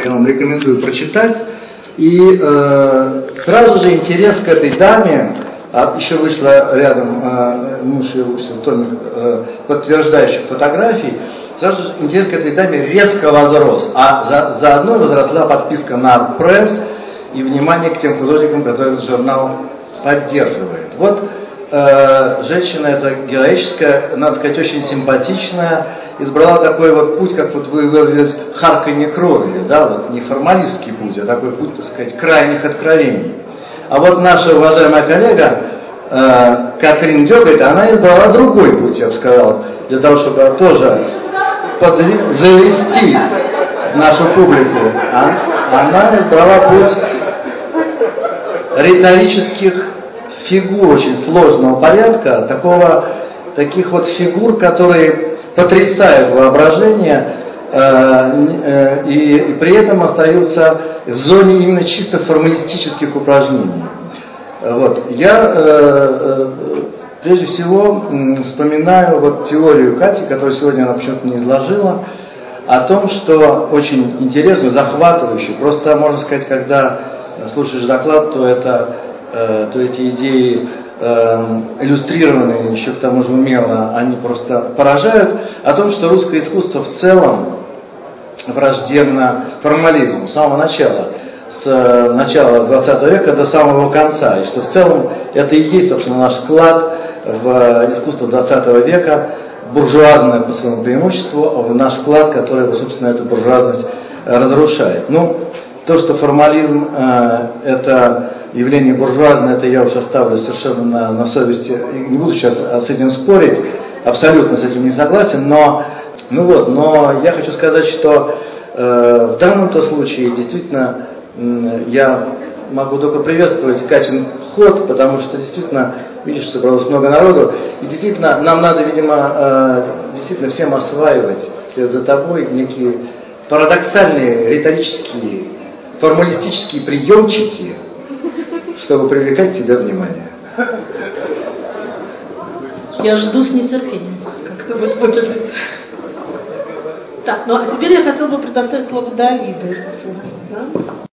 я вам рекомендую прочитать. И сразу же интерес к этой даме, еще вышла рядом муж и вторник подтверждающих фотографий, сразу же интерес к этой даме резко возрос, а заодно возросла подписка на пресс и внимание к тем художникам, которые этот журнал поддерживает. Вот женщина эта героическая, надо сказать, очень симпатичная, избрала такой вот путь, как вот вы выразились, харканье крови, да, вот не формалистский путь, а такой путь, так сказать, крайних откровений. А вот наша уважаемая коллега Катрин Дёготь, она избрала другой путь, я бы сказал, для того, чтобы тоже завести нашу публику. Она избрала путь риторических фигур очень сложного порядка, таких вот фигур, которые потрясают воображение и при этом остаются в зоне именно чисто формалистических упражнений. Вот. Я прежде всего вспоминаю вот теорию Кати, которую сегодня она почему-то не изложила, о том, что очень интересную, захватывающую, просто можно сказать, когда слушаешь доклад, то эти идеи иллюстрированные, еще к тому же умело, они просто поражают, о том, что русское искусство в целом враждебно формализму с самого начала, с начала 20 века до самого конца, и что в целом это и есть, собственно, наш вклад в искусство 20 века, буржуазное по своему преимуществу, в наш вклад, который, собственно, эту буржуазность разрушает. Ну, то, что формализм это явление буржуазное, это я уж оставлю совершенно на совести, и не буду сейчас с этим спорить, абсолютно с этим не согласен, но я хочу сказать, что в данном-то случае действительно я могу только приветствовать Катин ход, потому что действительно, видишь, собралось много народу, и действительно нам надо, видимо, действительно всем осваивать вслед за тобой некие парадоксальные, риторические, формалистические приемчики, чтобы привлекать к себе внимание. Я жду с нетерпением, как это будет выглядеть. Так, ну а теперь я хотела бы предоставить слово Давиду. Да?